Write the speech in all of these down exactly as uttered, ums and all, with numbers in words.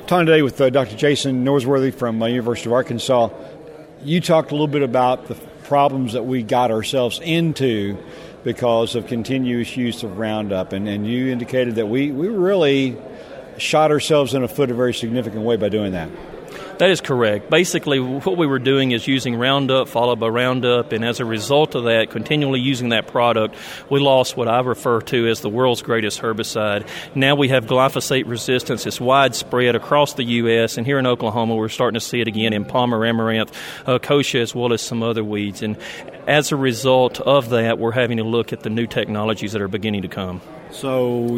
Talking today with uh, Doctor Jason Norsworthy from uh, University of Arkansas. You talked a little bit about the problems that we got ourselves into because of continuous use of Roundup, and, and you indicated that we, we really shot ourselves in the foot in a very significant way by doing that. That is correct. Basically, what we were doing is using Roundup followed by Roundup, and as a result of that, continually using that product, we lost what I refer to as the world's greatest herbicide. Now we have glyphosate resistance. It's widespread across the U S, and here in Oklahoma, we're starting to see it again in palmer amaranth, uh, kochia, as well as some other weeds. And as a result of that, we're having to look at the new technologies that are beginning to come. So,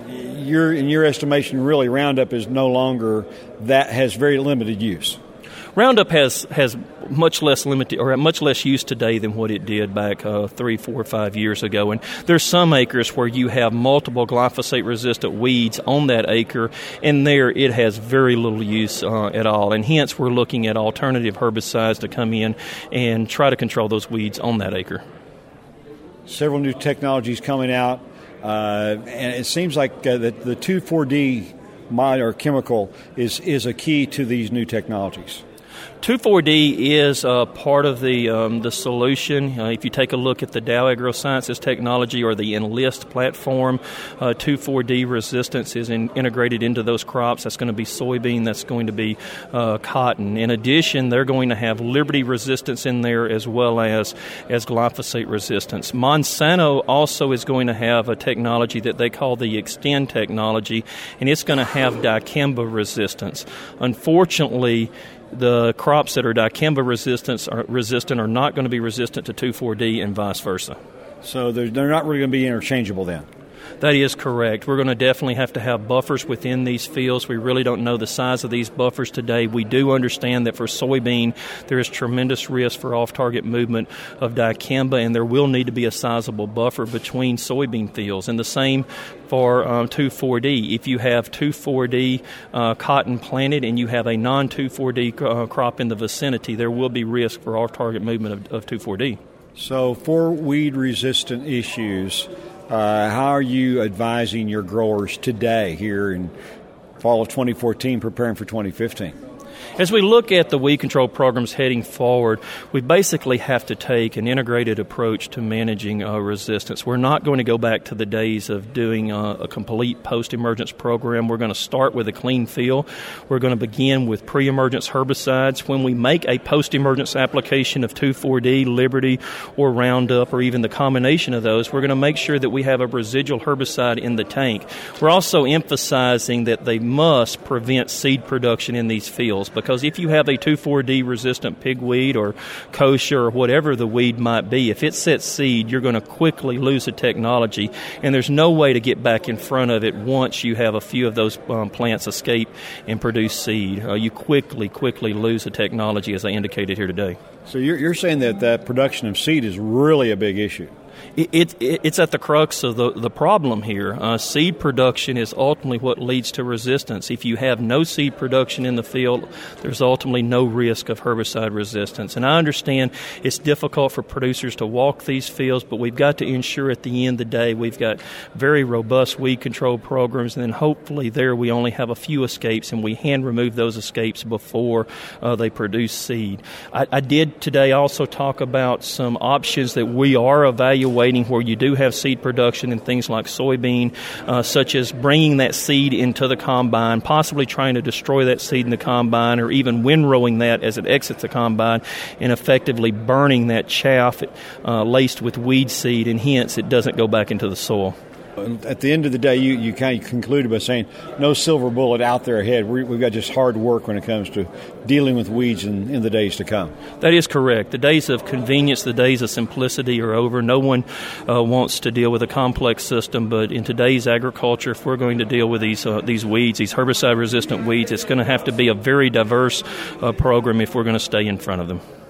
your, in your estimation, really, Roundup is no longer, that has very limited use. Roundup has, has much less limited or much less use today than what it did back uh, three, four, five years ago. And there's some acres where you have multiple glyphosate-resistant weeds on that acre, and there it has very little use uh, at all. And hence, we're looking at alternative herbicides to come in and try to control those weeds on that acre. Several new technologies coming out, uh, and it seems like uh, that the two four D mod or chemical is is a key to these new technologies. two four D is uh, part of the um, the solution. Uh, if you take a look at the Dow AgroSciences technology or the Enlist platform, uh, two four D resistance is in, integrated into those crops. That's going to be soybean. That's going to be uh, cotton. In addition, they're going to have Liberty resistance in there as well as, as glyphosate resistance. Monsanto also is going to have a technology that they call the Extend technology, and it's going to have dicamba resistance. Unfortunately, the crops that are dicamba resistant are, resistant are not going to be resistant to two four D and vice versa. So they're, they're not really going to be interchangeable then? That is correct. We're going to definitely have to have buffers within these fields. We really don't know the size of these buffers today. We do understand that for soybean, there is tremendous risk for off-target movement of dicamba, and there will need to be a sizable buffer between soybean fields. And the same for um, two four D. If you have two four D uh, cotton planted and you have a non two four D uh, crop in the vicinity, there will be risk for off-target movement of, of two four D. So for weed-resistant issues, Uh, how are you advising your growers today here in fall of twenty fourteen, preparing for twenty fifteen? As we look at the weed control programs heading forward, we basically have to take an integrated approach to managing uh, resistance. We're not going to go back to the days of doing uh, a complete post-emergence program. We're going to start with a clean field. We're going to begin with pre-emergence herbicides. When we make a post-emergence application of two four D, Liberty, or Roundup, or even the combination of those, we're going to make sure that we have a residual herbicide in the tank. We're also emphasizing that they must prevent seed production in these fields, because if you have a two four D resistant pigweed or kochia or whatever the weed might be, if it sets seed, you're going to quickly lose the technology, and there's no way to get back in front of it once you have a few of those um, plants escape and produce seed. Uh, you quickly, quickly lose the technology, as I indicated here today. So you're, you're saying that that production of seed is really a big issue? It, it, it's at the crux of the, the problem here. Uh, seed production is ultimately what leads to resistance. If you have no seed production in the field, there's ultimately no risk of herbicide resistance. And I understand it's difficult for producers to walk these fields, but we've got to ensure at the end of the day we've got very robust weed control programs, and then hopefully there we only have a few escapes, and we hand remove those escapes before uh, they produce seed. I, I did today also talk about some options that we are evaluating where you do have seed production in things like soybean, uh, such as bringing that seed into the combine, possibly trying to destroy that seed in the combine, or even windrowing that as it exits the combine and effectively burning that chaff uh, laced with weed seed, and hence it doesn't go back into the soil. At the end of the day, you, you kind of concluded by saying no silver bullet out there ahead. We, we've got just hard work when it comes to dealing with weeds in, in the days to come. That is correct. The days of convenience, the days of simplicity are over. No one uh, wants to deal with a complex system, but in today's agriculture, if we're going to deal with these uh, these weeds, these herbicide-resistant weeds, it's going to have to be a very diverse uh, program if we're going to stay in front of them.